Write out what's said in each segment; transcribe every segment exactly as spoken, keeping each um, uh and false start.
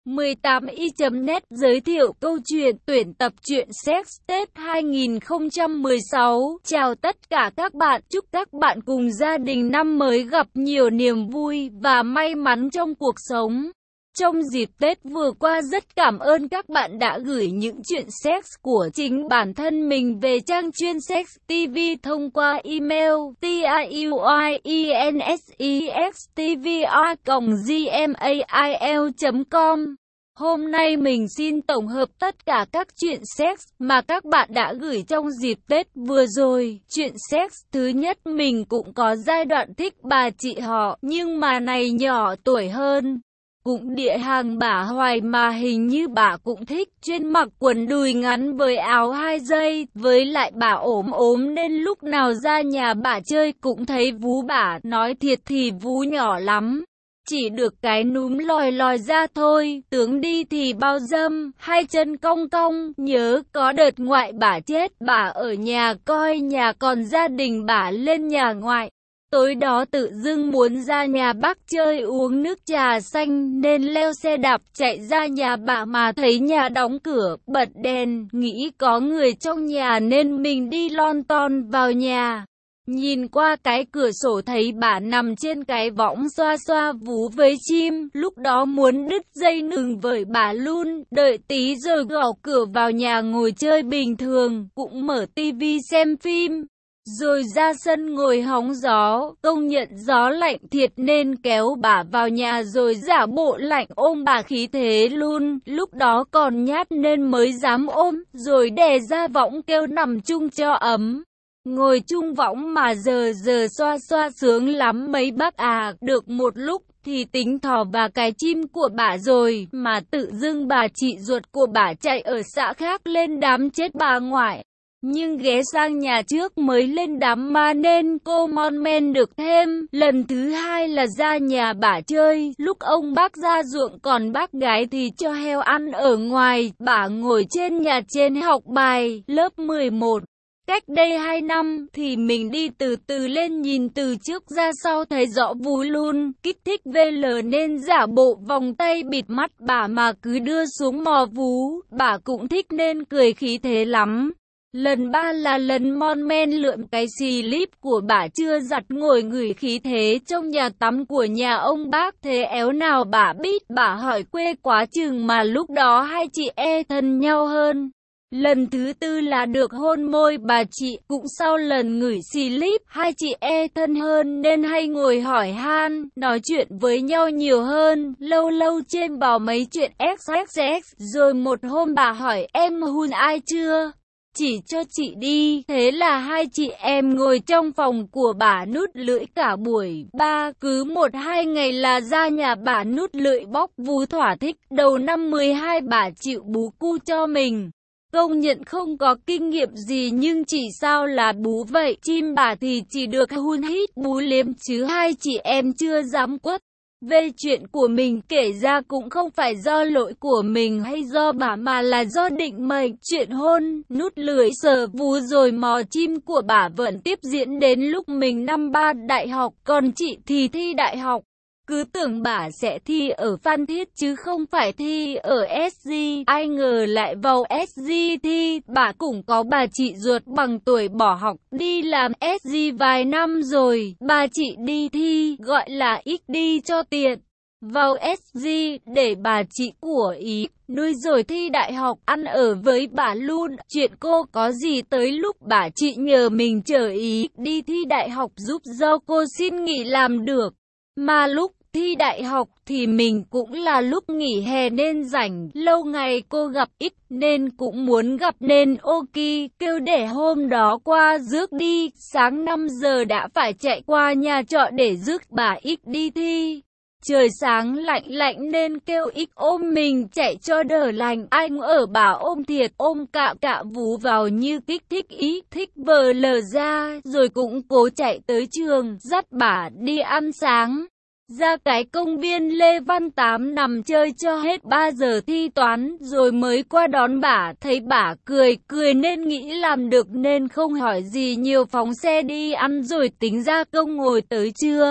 mười tám i chấm net giới thiệu câu chuyện tuyển tập truyện Sex Tết hai nghìn không trăm mười sáu. Chào tất cả các bạn, chúc các bạn cùng gia đình năm mới gặp nhiều niềm vui và may mắn trong cuộc sống. Trong dịp Tết vừa qua rất cảm ơn các bạn đã gửi những chuyện sex của chính bản thân mình về trang chuyên Sex ti vi thông qua email tuyensextva còng gmail chấm com. Hôm nay mình xin tổng hợp tất cả các chuyện sex mà các bạn đã gửi trong dịp Tết vừa rồi. Chuyện sex thứ nhất, mình cũng có giai đoạn thích bà chị họ, nhưng mà này nhỏ tuổi hơn. Cũng địa hàng bả hoài mà hình như bà cũng thích chuyên mặc quần đùi ngắn với áo hai dây. Với lại bà ốm ốm nên lúc nào ra nhà bà chơi cũng thấy vú bả, nói thiệt thì vú nhỏ lắm. Chỉ được cái núm lòi lòi ra thôi, tướng đi thì bao dâm, hai chân cong cong. Nhớ có đợt ngoại bả chết, bả ở nhà coi nhà còn gia đình bả lên nhà ngoại. Tối đó tự dưng muốn ra nhà bác chơi uống nước trà xanh nên leo xe đạp chạy ra nhà bà mà thấy nhà đóng cửa, bật đèn, nghĩ có người trong nhà nên mình đi lon ton vào nhà. Nhìn qua cái cửa sổ thấy bà nằm trên cái võng xoa xoa vú với chim, lúc đó muốn đứt dây nừng với bà luôn, đợi tí rồi gõ cửa vào nhà ngồi chơi bình thường, cũng mở tivi xem phim. Rồi ra sân ngồi hóng gió, công nhận gió lạnh thiệt nên kéo bà vào nhà rồi giả bộ lạnh ôm bà khí thế luôn, lúc đó còn nhát nên mới dám ôm, rồi đè ra võng kêu nằm chung cho ấm. Ngồi chung võng mà giờ giờ xoa xoa sướng lắm mấy bác à, được một lúc thì tính thò vào cái chim của bà rồi, mà tự dưng bà chị ruột của bà chạy ở xã khác lên đám chết bà ngoại. Nhưng ghé sang nhà trước mới lên đám ma nên cô mon men được thêm. Lần thứ hai là ra nhà bà chơi, lúc ông bác ra ruộng còn bác gái thì cho heo ăn ở ngoài. Bà ngồi trên nhà trên học bài, lớp mười một. Cách đây hai năm thì mình đi từ từ lên nhìn từ trước ra sau thấy rõ vú luôn, kích thích vê lờ nên giả bộ vòng tay bịt mắt bà mà cứ đưa xuống mò vú, bà cũng thích nên cười khí thế lắm. Lần ba là lần mon men lượm cái xì líp của bà chưa giặt ngồi ngửi khí thế trong nhà tắm của nhà ông bác, thế éo nào bà biết, bà hỏi quê quá chừng mà lúc đó hai chị e thân nhau hơn. Lần thứ tư là được hôn môi bà chị, cũng sau lần ngửi xì líp, hai chị e thân hơn nên hay ngồi hỏi han, nói chuyện với nhau nhiều hơn, lâu lâu chêm vào mấy chuyện ích ích ích, rồi một hôm bà hỏi em hun ai chưa? Chỉ cho chị đi, thế là hai chị em ngồi trong phòng của bà nút lưỡi cả buổi. Ba, cứ một hai ngày là ra nhà bà nút lưỡi bóc vú thỏa thích. Đầu năm mười hai bà chịu bú cu cho mình. Công nhận không có kinh nghiệm gì nhưng chỉ sao là bú vậy. Chim bà thì chỉ được hun hít bú liếm chứ hai chị em chưa dám quất. Về chuyện của mình kể ra cũng không phải do lỗi của mình hay do bà mà là do định mệnh. Chuyện hôn, nút lưỡi sờ vú rồi mò chim của bà vẫn tiếp diễn đến lúc mình năm ba đại học, còn chị thì thi đại học. Cứ tưởng bà sẽ thi ở Phan Thiết chứ không phải thi ở ét giê, ai ngờ lại vào ét giê thi. Bà cũng có bà chị ruột bằng tuổi bỏ học, đi làm ét giê vài năm rồi, bà chị đi thi, gọi là ích đi cho tiện. Vào ét giê để bà chị của Ý nuôi rồi thi đại học, ăn ở với bà luôn. Chuyện cô có gì tới lúc bà chị nhờ mình chở Ý đi thi đại học giúp do cô xin nghỉ làm được. Mà lúc thi đại học thì mình cũng là lúc nghỉ hè nên rảnh, lâu ngày cô gặp ít nên cũng muốn gặp nên ok, kêu để hôm đó qua rước đi. Sáng năm giờ đã phải chạy qua nhà trọ để rước bà ít đi thi. Trời sáng lạnh lạnh nên kêu ít ôm mình chạy cho đỡ lạnh. Anh ở bà ôm thiệt, ôm cạ cạ vú vào như kích thích ý, thích vờ lờ ra, rồi cũng cố chạy tới trường, dắt bà đi ăn sáng. Ra cái công viên Lê Văn Tám nằm chơi cho hết ba giờ thi toán rồi mới qua đón bà. Thấy bà cười cười nên nghĩ làm được nên không hỏi gì nhiều, phóng xe đi ăn rồi tính ra công ngồi tới trưa.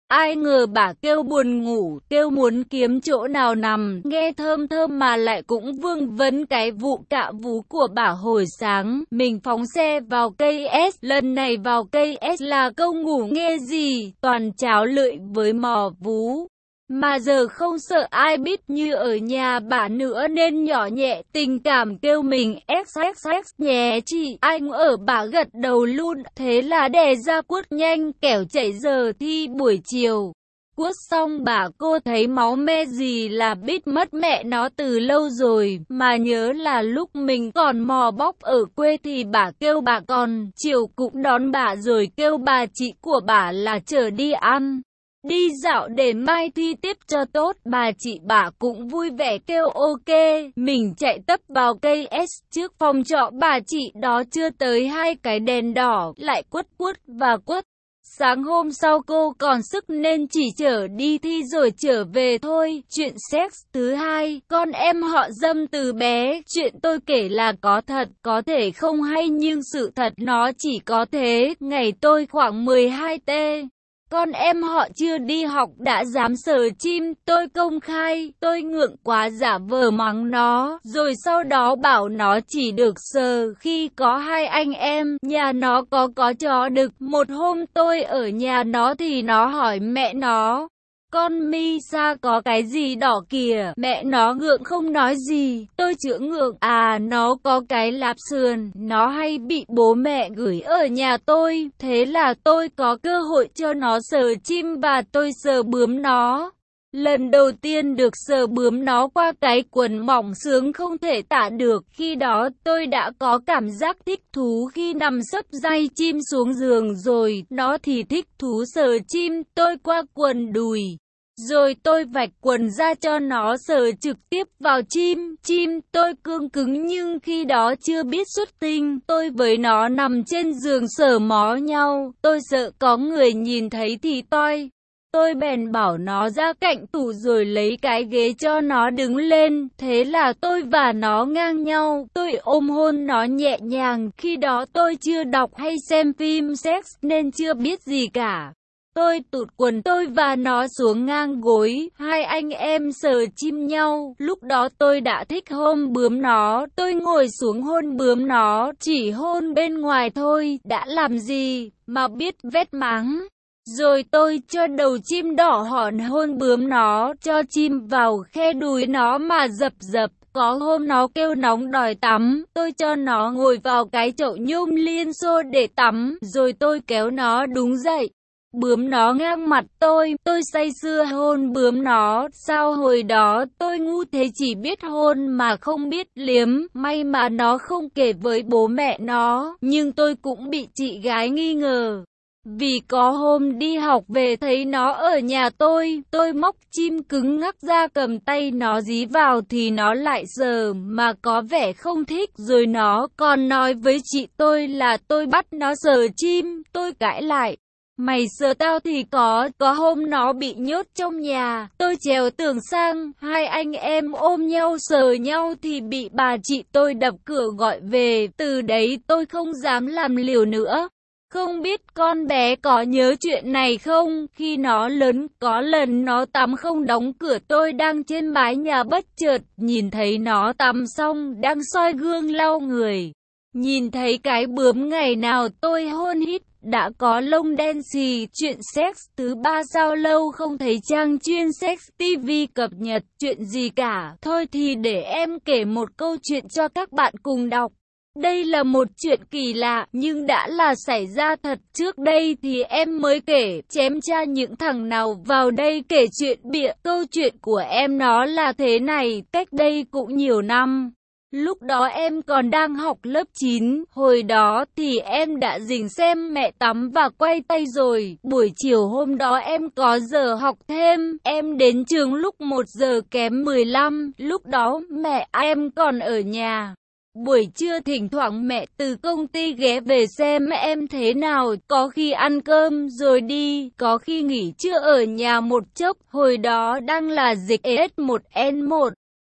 Ai ngờ bà kêu buồn ngủ, kêu muốn kiếm chỗ nào nằm, nghe thơm thơm mà lại cũng vương vấn cái vụ cạ vú của bà hồi sáng. Mình phóng xe vào cây S, lần này vào cây S là câu ngủ nghe gì, toàn cháo lưỡi với mò vú. Mà giờ không sợ ai biết như ở nhà bà nữa nên nhỏ nhẹ tình cảm kêu mình x x x nhé chị. Anh ở bà gật đầu luôn, thế là đè ra quất nhanh kẻo chạy giờ thi buổi chiều. Quất xong bà cô thấy máu me gì là biết mất mẹ nó từ lâu rồi, mà nhớ là lúc mình còn mò bóc ở quê thì bà kêu bà còn, chiều cũng đón bà rồi kêu bà chị của bà là chở đi ăn. Đi dạo để mai thi tiếp cho tốt, bà chị bà cũng vui vẻ kêu ok, mình chạy tấp vào cây S trước phòng trọ bà chị đó chưa tới hai cái đèn đỏ, lại quất quất và quất. Sáng hôm sau cô còn sức nên chỉ chở đi thi rồi trở về thôi. Chuyện sex thứ hai, con em họ Dâm từ bé. Chuyện tôi kể là có thật, có thể không hay nhưng sự thật nó chỉ có thế. Ngày tôi khoảng mười hai tuổi. Con em họ chưa đi học đã dám sờ chim, tôi công khai, tôi ngượng quá giả vờ mắng nó, rồi sau đó bảo nó chỉ được sờ khi có hai anh em, nhà nó có có chó đực. Một hôm tôi ở nhà nó thì nó hỏi mẹ nó, con Misa có cái gì đỏ kìa, mẹ nó ngượng không nói gì, tôi chữa ngượng, à nó có cái lạp sườn, nó hay bị bố mẹ gửi ở nhà tôi, thế là tôi có cơ hội cho nó sờ chim và tôi sờ bướm nó. Lần đầu tiên được sờ bướm nó qua cái quần mỏng sướng không thể tả được, khi đó tôi đã có cảm giác thích thú khi nằm sấp day chim xuống giường rồi, nó thì thích thú sờ chim, tôi qua quần đùi. Rồi tôi vạch quần ra cho nó sờ trực tiếp vào chim, chim tôi cương cứng nhưng khi đó chưa biết xuất tinh, tôi với nó nằm trên giường sờ mó nhau, tôi sợ có người nhìn thấy thì toi. Tôi bèn bảo nó ra cạnh tủ rồi lấy cái ghế cho nó đứng lên, thế là tôi và nó ngang nhau, tôi ôm hôn nó nhẹ nhàng, khi đó tôi chưa đọc hay xem phim sex nên chưa biết gì cả. Tôi tụt quần tôi và nó xuống ngang gối, hai anh em sờ chim nhau, lúc đó tôi đã thích hôn bướm nó, tôi ngồi xuống hôn bướm nó, chỉ hôn bên ngoài thôi, đã làm gì mà biết vét mắng. Rồi tôi cho đầu chim đỏ hòn hôn bướm nó, cho chim vào khe đùi nó mà dập dập. Có hôm nó kêu nóng đòi tắm, tôi cho nó ngồi vào cái chậu nhôm liên xô để tắm, rồi tôi kéo nó đúng dậy. Bướm nó ngang mặt tôi, tôi say sưa hôn bướm nó, sao hồi đó tôi ngu thế chỉ biết hôn mà không biết liếm, may mà nó không kể với bố mẹ nó, nhưng tôi cũng bị chị gái nghi ngờ. Vì có hôm đi học về thấy nó ở nhà tôi, tôi móc chim cứng ngắc ra cầm tay nó dí vào thì nó lại sờ mà có vẻ không thích, rồi nó còn nói với chị tôi là tôi bắt nó sờ chim, tôi cãi lại. Mày sờ tao thì có, có hôm nó bị nhốt trong nhà, tôi trèo tường sang, hai anh em ôm nhau sờ nhau thì bị bà chị tôi đập cửa gọi về, từ đấy tôi không dám làm liều nữa. Không biết con bé có nhớ chuyện này không, khi nó lớn, có lần nó tắm không đóng cửa tôi đang trên mái nhà bất chợt, nhìn thấy nó tắm xong, đang soi gương lau người. Nhìn thấy cái bướm ngày nào tôi hôn hít, đã có lông đen xì. Chuyện sex thứ ba, sao lâu không thấy trang chuyên sex ti vi cập nhật chuyện gì cả. Thôi thì để em kể một câu chuyện cho các bạn cùng đọc. Đây là một chuyện kỳ lạ, nhưng đã là xảy ra thật. Trước đây thì em mới kể, chém cha những thằng nào vào đây kể chuyện bịa. Câu chuyện của em nó là thế này, cách đây cũng nhiều năm. Lúc đó em còn đang học lớp chín, hồi đó thì em đã rình xem mẹ tắm và quay tay rồi. Buổi chiều hôm đó em có giờ học thêm, em đến trường lúc một giờ kém mười lăm, lúc đó mẹ em còn ở nhà. Buổi trưa thỉnh thoảng mẹ từ công ty ghé về xem em thế nào, có khi ăn cơm rồi đi, có khi nghỉ trưa ở nhà một chốc, hồi đó đang là dịch S một N một.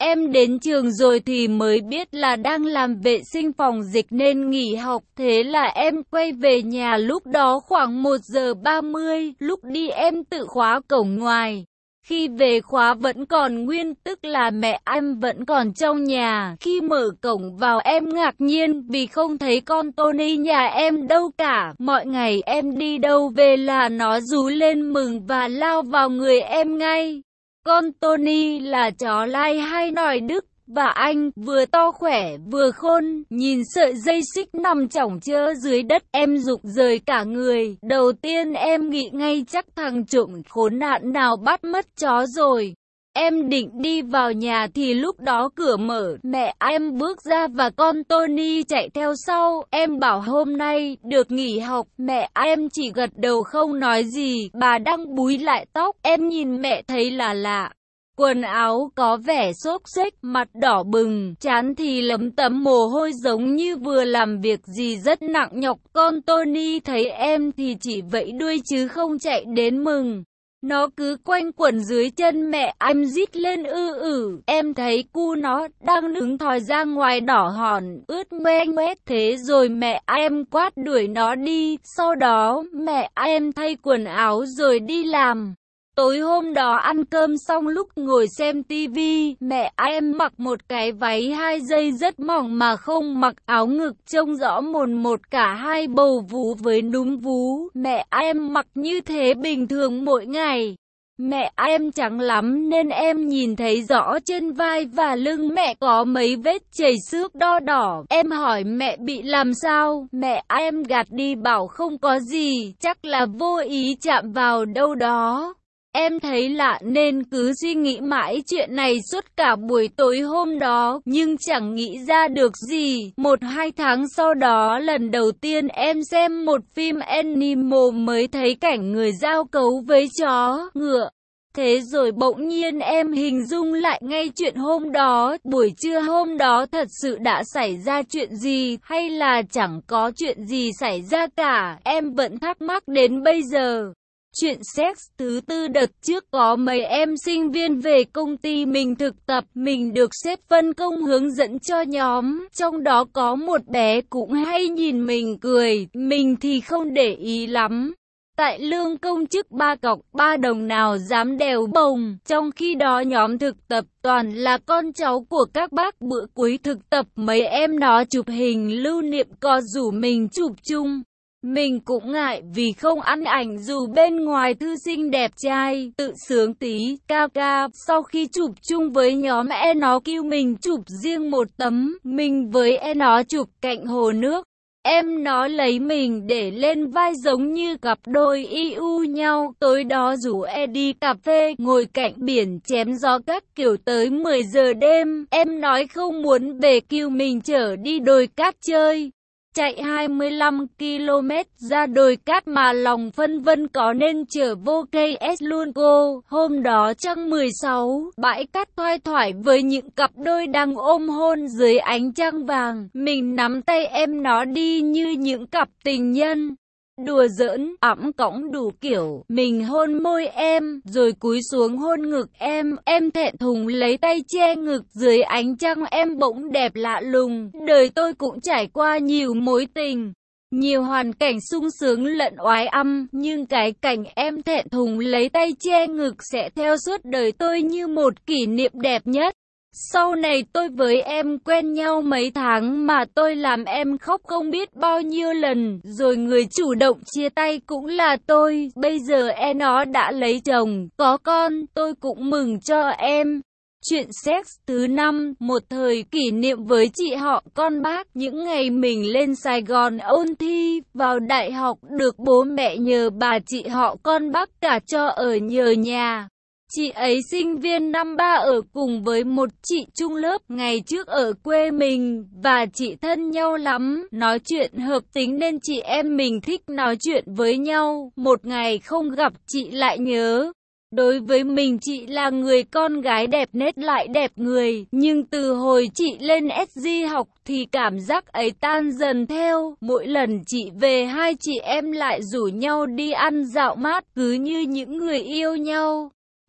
Em đến trường rồi thì mới biết là đang làm vệ sinh phòng dịch nên nghỉ học. Thế là em quay về nhà lúc đó khoảng một giờ ba mươi. Lúc đi em tự khóa cổng ngoài. Khi về khóa vẫn còn nguyên, tức là mẹ em vẫn còn trong nhà. Khi mở cổng vào em ngạc nhiên vì không thấy con Tony nhà em đâu cả. Mọi ngày em đi đâu về là nó rú lên mừng và lao vào người em ngay. Con Tony là chó lai hay nòi Đức, và anh vừa to khỏe vừa khôn. Nhìn sợi dây xích nằm chỏng chơ dưới đất, em rụng rời cả người. Đầu tiên em nghĩ ngay chắc thằng trộm khốn nạn nào bắt mất chó rồi. Em định đi vào nhà thì lúc đó cửa mở, mẹ em bước ra và con Tony chạy theo sau. Em bảo hôm nay được nghỉ học, mẹ em chỉ gật đầu không nói gì. Bà đang búi lại tóc, em nhìn mẹ thấy là lạ. Quần áo có vẻ xốp xếch, mặt đỏ bừng, trán thì lấm tấm mồ hôi giống như vừa làm việc gì rất nặng nhọc. Con Tony thấy em thì chỉ vẫy đuôi chứ không chạy đến mừng. Nó cứ quanh quẩn dưới chân mẹ em rít lên ư ử. Em thấy cu nó đang đứng thòi ra ngoài đỏ hòn, ướt ngoe ngoét. Thế rồi mẹ em quát đuổi nó đi. Sau đó mẹ em thay quần áo rồi đi làm. Tối hôm đó ăn cơm xong lúc ngồi xem tivi, mẹ em mặc một cái váy hai dây rất mỏng mà không mặc áo ngực, trông rõ mồn một cả hai bầu vú với núm vú. Mẹ em mặc như thế bình thường mỗi ngày. Mẹ em trắng lắm nên em nhìn thấy rõ trên vai và lưng mẹ có mấy vết chảy xước đo đỏ. Em hỏi mẹ bị làm sao, mẹ em gạt đi bảo không có gì, chắc là vô ý chạm vào đâu đó. Em thấy lạ nên cứ suy nghĩ mãi chuyện này suốt cả buổi tối hôm đó, nhưng chẳng nghĩ ra được gì. Một hai tháng sau đó lần đầu tiên em xem một phim Animal mới thấy cảnh người giao cấu với chó, ngựa. Thế rồi bỗng nhiên em hình dung lại ngay chuyện hôm đó, buổi trưa hôm đó thật sự đã xảy ra chuyện gì, hay là chẳng có chuyện gì xảy ra cả, em vẫn thắc mắc đến bây giờ. Chuyện sex thứ tư, đợt trước có mấy em sinh viên về công ty mình thực tập, mình được sếp phân công hướng dẫn cho nhóm, trong đó có một bé cũng hay nhìn mình cười, mình thì không để ý lắm. Tại lương công chức ba cọc ba đồng nào dám đèo bồng, trong khi đó nhóm thực tập toàn là con cháu của các bác. Bữa cuối thực tập mấy em nó chụp hình lưu niệm có rủ mình chụp chung. Mình cũng ngại vì không ăn ảnh dù bên ngoài thư sinh đẹp trai, tự sướng tí, ca ca. Sau khi chụp chung với nhóm e nó kêu mình chụp riêng một tấm, mình với e nó chụp cạnh hồ nước. Em nó lấy mình để lên vai giống như cặp đôi i u nhau. Tối đó rủ e đi cà phê, ngồi cạnh biển chém gió các kiểu tới mười giờ đêm. Em nói không muốn về kêu mình chở đi đồi cát chơi. Chạy hai mươi lăm ki lô mét ra đồi cát mà lòng phân vân có nên chở vô cây ét luôn cô. Hôm đó trăng mười sáu, bãi cát thoai thoải với những cặp đôi đang ôm hôn dưới ánh trăng vàng. Mình nắm tay em nó đi như những cặp tình nhân. Đùa giỡn, ẵm cõng đủ kiểu, mình hôn môi em, rồi cúi xuống hôn ngực em, em thẹn thùng lấy tay che ngực dưới ánh trăng em bỗng đẹp lạ lùng. Đời tôi cũng trải qua nhiều mối tình, nhiều hoàn cảnh sung sướng lẫn oái âm, nhưng cái cảnh em thẹn thùng lấy tay che ngực sẽ theo suốt đời tôi như một kỷ niệm đẹp nhất. Sau này tôi với em quen nhau mấy tháng mà tôi làm em khóc không biết bao nhiêu lần, rồi người chủ động chia tay cũng là tôi. Bây giờ em nó đã lấy chồng, có con, tôi cũng mừng cho em. Chuyện sex thứ năm, một thời kỷ niệm với chị họ con bác. Những ngày mình lên Sài Gòn ôn thi vào đại học, được bố mẹ nhờ bà chị họ con bác cả cho ở nhờ nhà. Chị ấy sinh viên năm ba ở cùng với một chị chung lớp ngày trước ở quê mình, và chị thân nhau lắm, nói chuyện hợp tính nên chị em mình thích nói chuyện với nhau. Một ngày không gặp chị lại nhớ. Đối với mình chị là người con gái đẹp nết lại đẹp người, nhưng từ hồi chị lên ét giê học thì cảm giác ấy tan dần theo. Mỗi lần chị về hai chị em lại rủ nhau đi ăn dạo mát cứ như những người yêu nhau.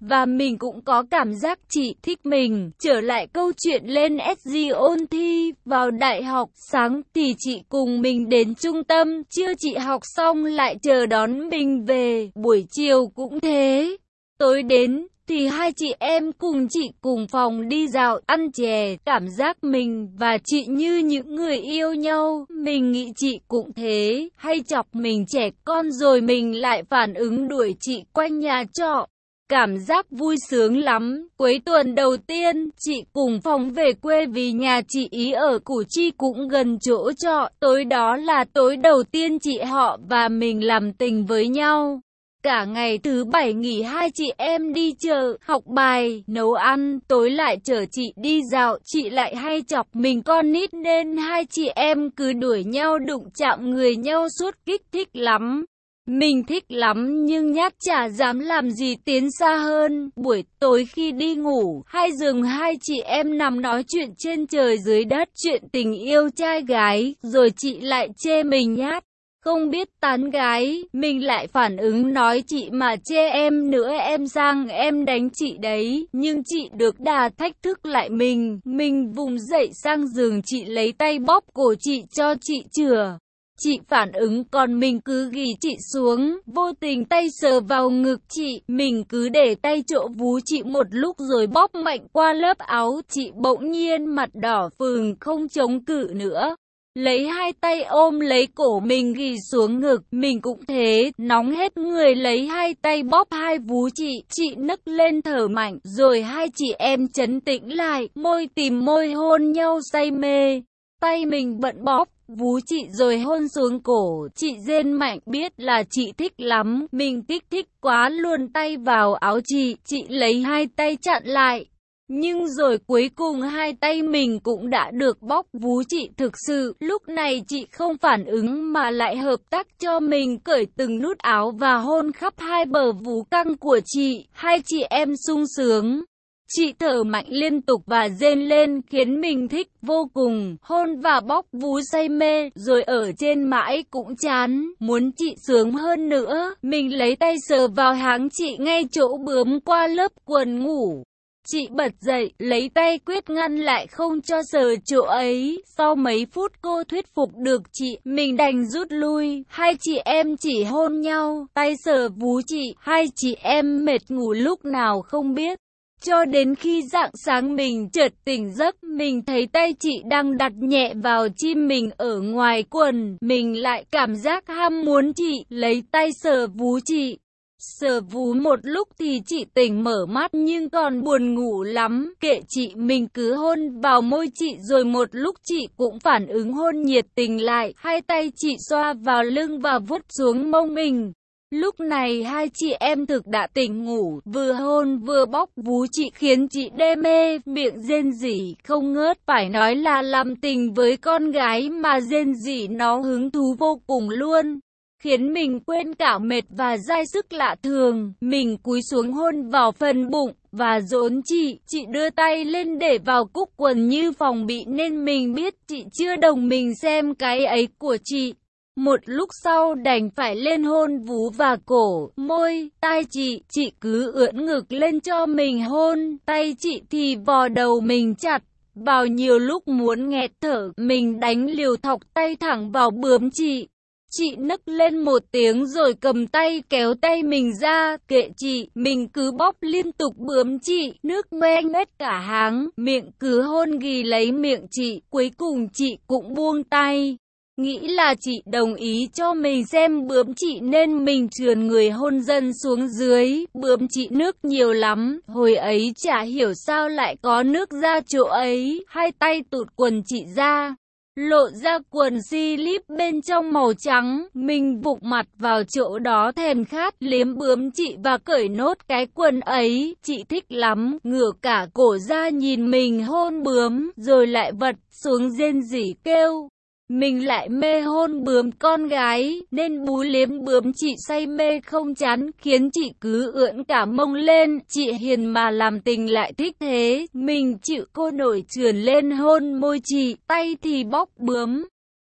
và mình cũng có cảm giác chị thích mình. Trở lại câu chuyện lên ét giê ôn thi vào đại học, sáng thì chị cùng mình đến trung tâm, trưa chị học xong lại chờ đón mình về, buổi chiều cũng thế. Tối đến thì hai chị em cùng chị cùng phòng đi dạo, ăn chè, cảm giác mình và chị như những người yêu nhau. Mình nghĩ chị cũng thế, hay chọc mình trẻ con rồi mình lại phản ứng đuổi chị quanh nhà trọ. Cảm giác vui sướng lắm. Cuối tuần đầu tiên, chị cùng phòng về quê vì nhà chị ý ở Củ Chi cũng gần chỗ trọ. Tối đó là tối đầu tiên chị họ và mình làm tình với nhau. Cả ngày thứ bảy nghỉ hai chị em đi chợ, học bài, nấu ăn, tối lại chở chị đi dạo. Chị lại hay chọc mình con nít nên hai chị em cứ đuổi nhau đụng chạm người nhau suốt, kích thích lắm. Mình thích lắm nhưng nhát chả dám làm gì tiến xa hơn. Buổi tối khi đi ngủ, hai giường hai chị em nằm nói chuyện trên trời dưới đất, chuyện tình yêu trai gái, rồi chị lại chê mình nhát, không biết tán gái. Mình lại phản ứng nói chị mà chê em nữa em sang em đánh chị đấy. Nhưng chị được đà thách thức lại mình. Mình vùng dậy sang giường chị lấy tay bóp cổ chị cho chị chừa. Chị phản ứng còn mình cứ ghì chị xuống, vô tình tay sờ vào ngực chị. Mình cứ để tay chỗ vú chị một lúc rồi bóp mạnh qua lớp áo. Chị bỗng nhiên mặt đỏ phừng không chống cự nữa, lấy hai tay ôm lấy cổ mình ghì xuống ngực. Mình cũng thế, nóng hết người lấy hai tay bóp hai vú chị. Chị nấc lên thở mạnh, rồi hai chị em trấn tĩnh lại, môi tìm môi hôn nhau say mê. Tay mình bận bóp vú chị rồi hôn xuống cổ. Chị rên mạnh, biết là chị thích lắm. Mình kích thích quá luồn tay vào áo chị. Chị lấy hai tay chặn lại. Nhưng rồi cuối cùng hai tay mình cũng đã được bóp vú chị thực sự. Lúc này chị không phản ứng mà lại hợp tác cho mình cởi từng nút áo và hôn khắp hai bờ vú căng của chị. Hai chị em sung sướng. Chị thở mạnh liên tục và rên lên khiến mình thích vô cùng. Hôn và bóp vú say mê, rồi ở trên mãi cũng chán. Muốn chị sướng hơn nữa, mình lấy tay sờ vào háng chị ngay chỗ bướm qua lớp quần ngủ. Chị bật dậy, lấy tay quyết ngăn lại không cho sờ chỗ ấy. Sau mấy phút cô thuyết phục được chị, mình đành rút lui. Hai chị em chỉ hôn nhau, tay sờ vú chị. Hai chị em mệt ngủ lúc nào không biết. Cho đến khi rạng sáng mình chợt tỉnh giấc, mình thấy tay chị đang đặt nhẹ vào chim mình ở ngoài quần. Mình lại cảm giác ham muốn chị, lấy tay sờ vú chị. Sờ vú một lúc thì chị tỉnh mở mắt nhưng còn buồn ngủ lắm. Kệ chị, mình cứ hôn vào môi chị rồi một lúc chị cũng phản ứng hôn nhiệt tình lại. Hai tay chị xoa vào lưng và vuốt xuống mông mình. Lúc này hai chị em thực đã tỉnh ngủ, vừa hôn vừa bóp vú chị khiến chị đê mê, miệng rên rỉ không ngớt. Phải nói là làm tình với con gái mà rên rỉ nó hứng thú vô cùng luôn, khiến mình quên cả mệt và dai sức lạ thường. Mình cúi xuống hôn vào phần bụng và dốn chị. Chị đưa tay lên để vào cúc quần như phòng bị nên mình biết chị chưa đồng mình xem cái ấy của chị. Một lúc sau đành phải lên hôn vú và cổ, môi, tai chị. Chị cứ ưỡn ngực lên cho mình hôn, tay chị thì vò đầu mình chặt vào. Nhiều lúc muốn nghẹt thở, mình đánh liều thọc tay thẳng vào bướm chị. Chị nấc lên một tiếng rồi cầm tay kéo tay mình ra. Kệ chị, mình cứ bóp liên tục bướm chị, nước me mét cả háng. Miệng cứ hôn ghì lấy miệng chị. Cuối cùng chị cũng buông tay. Nghĩ là chị đồng ý cho mình xem bướm chị nên mình trườn người hôn dần xuống dưới. Bướm chị nước nhiều lắm, hồi ấy chả hiểu sao lại có nước ra chỗ ấy. Hai tay tụt quần chị ra, lộ ra quần slip bên trong màu trắng. Mình vụng mặt vào chỗ đó thèm khát, liếm bướm chị và cởi nốt cái quần ấy. Chị thích lắm, ngửa cả cổ ra nhìn mình hôn bướm, rồi lại vật xuống rên rỉ kêu. Mình lại mê hôn bướm con gái, nên bú liếm bướm chị say mê không chán, khiến chị cứ ưỡn cả mông lên. Chị hiền mà làm tình lại thích thế, mình chịu cô nổi trườn lên hôn môi chị, tay thì bóp bướm.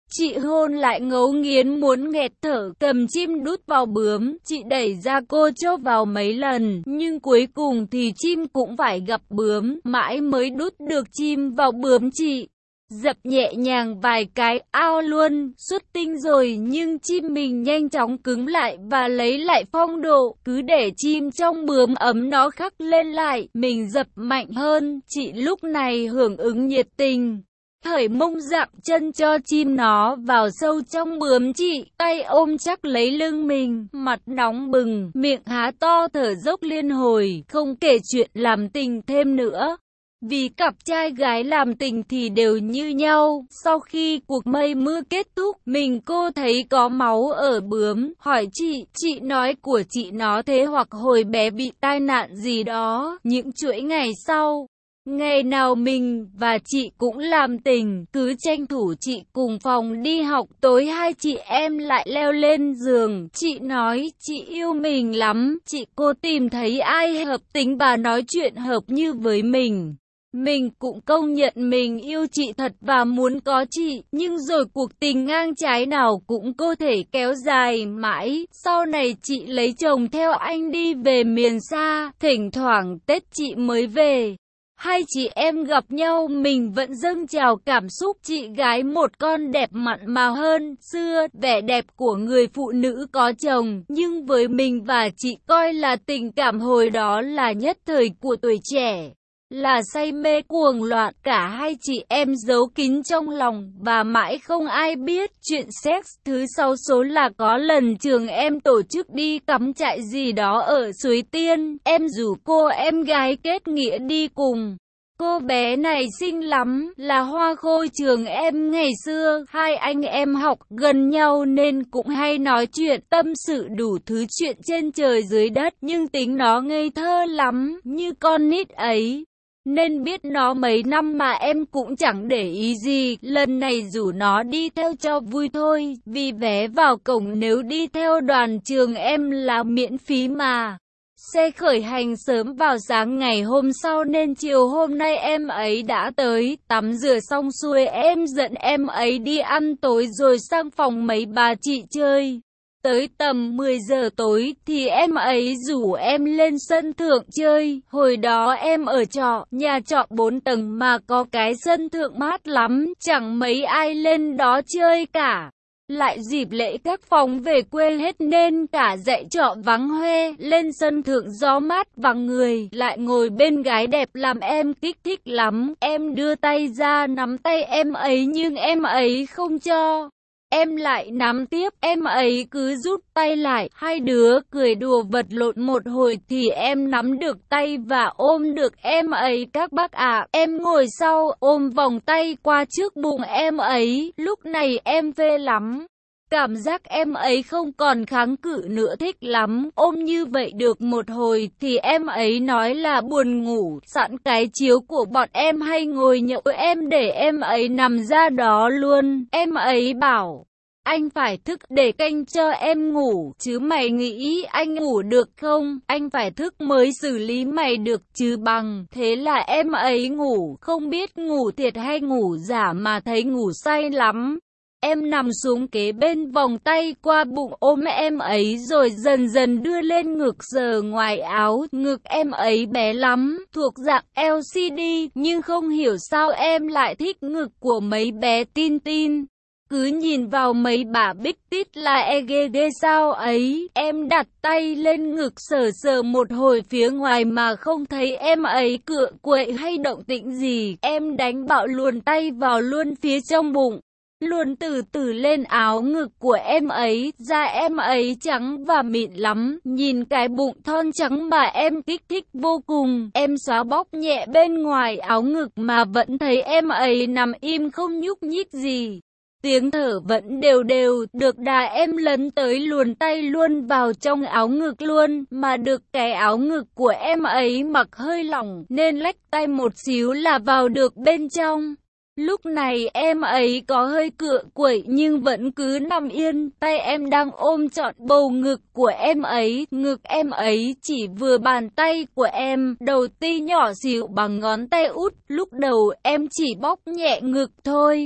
Chị hôn lại ngấu nghiến muốn nghẹt thở, cầm chim đút vào bướm, chị đẩy ra cô chốt vào mấy lần, nhưng cuối cùng thì chim cũng phải gặp bướm, mãi mới đút được chim vào bướm chị. Dập nhẹ nhàng vài cái, ao luôn, xuất tinh rồi, nhưng chim mình nhanh chóng cứng lại và lấy lại phong độ, cứ để chim trong bướm ấm nó khắc lên lại, mình dập mạnh hơn, chị lúc này hưởng ứng nhiệt tình. Khởi mông dặm chân cho chim nó vào sâu trong bướm chị, tay ôm chắc lấy lưng mình, mặt nóng bừng, miệng há to thở dốc liên hồi, không kể chuyện làm tình thêm nữa. Vì cặp trai gái làm tình thì đều như nhau, sau khi cuộc mây mưa kết thúc, mình cô thấy có máu ở bướm, hỏi chị, chị nói của chị nó thế hoặc hồi bé bị tai nạn gì đó, những chuỗi ngày sau. Ngày nào mình và chị cũng làm tình, cứ tranh thủ chị cùng phòng đi học, tối hai chị em lại leo lên giường. Chị nói chị yêu mình lắm, chị cô tìm thấy ai hợp tính và nói chuyện hợp như với mình. Mình cũng công nhận mình yêu chị thật và muốn có chị, nhưng rồi cuộc tình ngang trái nào cũng có thể kéo dài mãi. Sau này chị lấy chồng theo anh đi về miền xa, thỉnh thoảng Tết chị mới về. Hai chị em gặp nhau mình vẫn dâng trào cảm xúc, chị gái một con đẹp mặn mà hơn xưa, vẻ đẹp của người phụ nữ có chồng, nhưng với mình và chị coi là tình cảm hồi đó là nhất thời của tuổi trẻ. Là say mê cuồng loạn, cả hai chị em giấu kín trong lòng và mãi không ai biết. Chuyện sex thứ sáu số là có lần trường em tổ chức đi cắm trại gì đó ở Suối Tiên, em rủ cô em gái kết nghĩa đi cùng. Cô bé này xinh lắm, là hoa khôi trường em ngày xưa, hai anh em học gần nhau nên cũng hay nói chuyện, tâm sự đủ thứ chuyện trên trời dưới đất, nhưng tính nó ngây thơ lắm, như con nít ấy. Nên biết nó mấy năm mà em cũng chẳng để ý gì, lần này rủ nó đi theo cho vui thôi, vì vé vào cổng nếu đi theo đoàn trường em là miễn phí mà. Xe khởi hành sớm vào sáng ngày hôm sau nên chiều hôm nay em ấy đã tới, tắm rửa xong xuôi em dẫn em ấy đi ăn tối rồi sang phòng mấy bà chị chơi. Tới tầm mười giờ tối thì em ấy rủ em lên sân thượng chơi, hồi đó em ở trọ, nhà trọ bốn tầng mà có cái sân thượng mát lắm, chẳng mấy ai lên đó chơi cả. Lại dịp lễ các phòng về quê hết nên cả dãy trọ vắng hoe, lên sân thượng gió mát vắng người, lại ngồi bên gái đẹp làm em kích thích lắm. Em đưa tay ra nắm tay em ấy nhưng em ấy không cho. Em lại nắm tiếp, em ấy cứ rút tay lại, hai đứa cười đùa vật lộn một hồi thì em nắm được tay và ôm được em ấy các bác ạ. Em ngồi sau, ôm vòng tay qua trước bụng em ấy, lúc này em phê lắm. Cảm giác em ấy không còn kháng cự nữa, thích lắm, ôm như vậy được một hồi thì em ấy nói là buồn ngủ, sẵn cái chiếu của bọn em hay ngồi nhậu em để em ấy nằm ra đó luôn, em ấy bảo. Anh phải thức để canh cho em ngủ, chứ mày nghĩ anh ngủ được không? Anh phải thức mới xử lý mày được chứ bằng. Thế là em ấy ngủ, không biết ngủ thiệt hay ngủ giả mà thấy ngủ say lắm. Em nằm xuống kế bên vòng tay qua bụng ôm em ấy rồi dần dần đưa lên ngực sờ ngoài áo. Ngực em ấy bé lắm, thuộc dạng L C D, nhưng không hiểu sao em lại thích ngực của mấy bé tin tin. Cứ nhìn vào mấy bà bích tít là e ghê ghê sao ấy. Em đặt tay lên ngực sờ sờ một hồi phía ngoài mà không thấy em ấy cựa quậy hay động tĩnh gì. Em đánh bạo luồn tay vào luôn phía trong bụng. Luôn từ từ lên áo ngực của em ấy, da em ấy trắng và mịn lắm, nhìn cái bụng thon trắng mà em kích thích vô cùng. Em xóa bóp nhẹ bên ngoài áo ngực mà vẫn thấy em ấy nằm im không nhúc nhích gì. Tiếng thở vẫn đều đều, được đà em lấn tới luồn tay luôn vào trong áo ngực luôn, mà được cái áo ngực của em ấy mặc hơi lỏng, nên lách tay một xíu là vào được bên trong. Lúc này em ấy có hơi cựa quậy nhưng vẫn cứ nằm yên, tay em đang ôm trọn bầu ngực của em ấy, ngực em ấy chỉ vừa bàn tay của em, đầu ti nhỏ xíu bằng ngón tay út, lúc đầu em chỉ bóp nhẹ ngực thôi.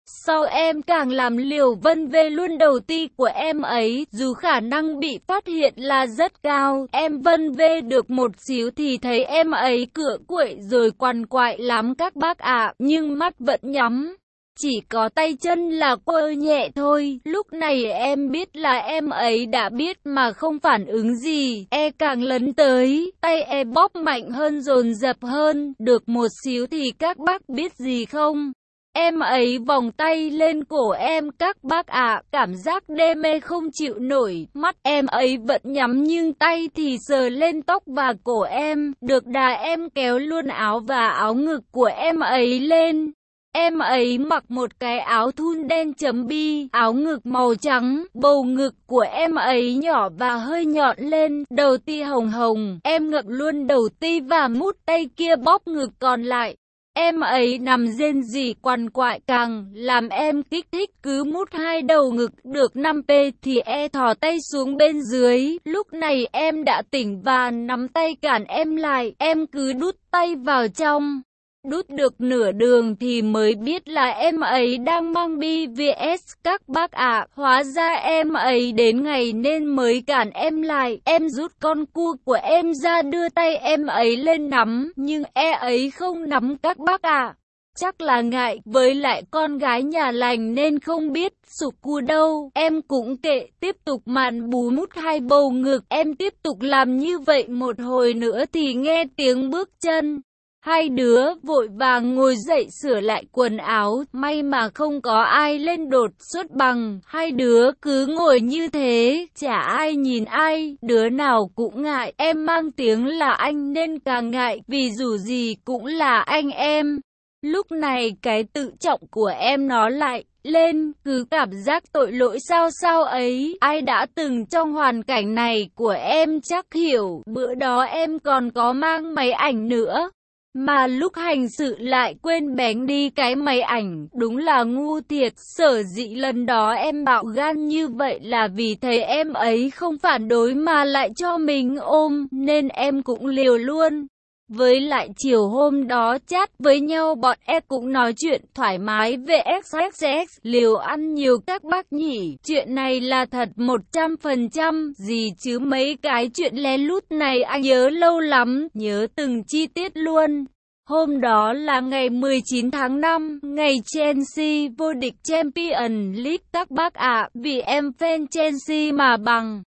Sau em càng làm liều vân về luôn đầu ti của em ấy, dù khả năng bị phát hiện là rất cao, em vân về được một xíu thì thấy em ấy cựa quậy rồi quằn quại lắm các bác ạ, nhưng mắt vẫn nhắm. Chỉ có tay chân là quơ nhẹ thôi, lúc này em biết là em ấy đã biết mà không phản ứng gì, e càng lấn tới, tay e bóp mạnh hơn dồn dập hơn, được một xíu thì các bác biết gì không? Em ấy vòng tay lên cổ em các bác ạ, cảm giác đê mê không chịu nổi, mắt em ấy vẫn nhắm nhưng tay thì sờ lên tóc và cổ em, được đà em kéo luôn áo và áo ngực của em ấy lên. Em ấy mặc một cái áo thun đen chấm bi, áo ngực màu trắng, bầu ngực của em ấy nhỏ và hơi nhọn lên, đầu ti hồng hồng, em ngậm luôn đầu ti và mút tay kia bóp ngực còn lại. Em ấy nằm rên rỉ quằn quại càng làm em kích thích, cứ mút hai đầu ngực được năm pê thì e thò tay xuống bên dưới. Lúc này em đã tỉnh và nắm tay cản em lại, em cứ đút tay vào trong. Đút được nửa đường thì mới biết là em ấy đang mang bi vê ét các bác ạ. Hóa ra em ấy đến ngày nên mới cản em lại. Em rút con cua của em ra đưa tay em ấy lên nắm, nhưng e ấy không nắm các bác ạ. Chắc là ngại, với lại con gái nhà lành nên không biết sụp cua đâu. Em cũng kệ, tiếp tục màn bú mút hai bầu ngực. Em tiếp tục làm như vậy một hồi nữa thì nghe tiếng bước chân. Hai đứa vội vàng ngồi dậy sửa lại quần áo, may mà không có ai lên đột xuất bằng, hai đứa cứ ngồi như thế, chả ai nhìn ai, đứa nào cũng ngại, em mang tiếng là anh nên càng ngại, vì dù gì cũng là anh em. Lúc này cái tự trọng của em nó lại lên, cứ cảm giác tội lỗi sao sao ấy, ai đã từng trong hoàn cảnh này của em chắc hiểu, bữa đó em còn có mang máy ảnh nữa. Mà lúc hành sự lại quên bén đi cái máy ảnh, đúng là ngu thiệt. Sở dĩ lần đó em bạo gan như vậy là vì thấy em ấy không phản đối mà lại cho mình ôm, nên em cũng liều luôn. Với lại chiều hôm đó chat với nhau bọn em cũng nói chuyện thoải mái về ích ích ích, liều ăn nhiều các bác nhỉ. Chuyện này là thật một trăm phần trăm, gì chứ mấy cái chuyện lén lút này anh nhớ lâu lắm, nhớ từng chi tiết luôn. Hôm đó là ngày mười chín tháng năm, ngày Chelsea vô địch Champions League các bác ạ, vì em fan Chelsea mà bằng.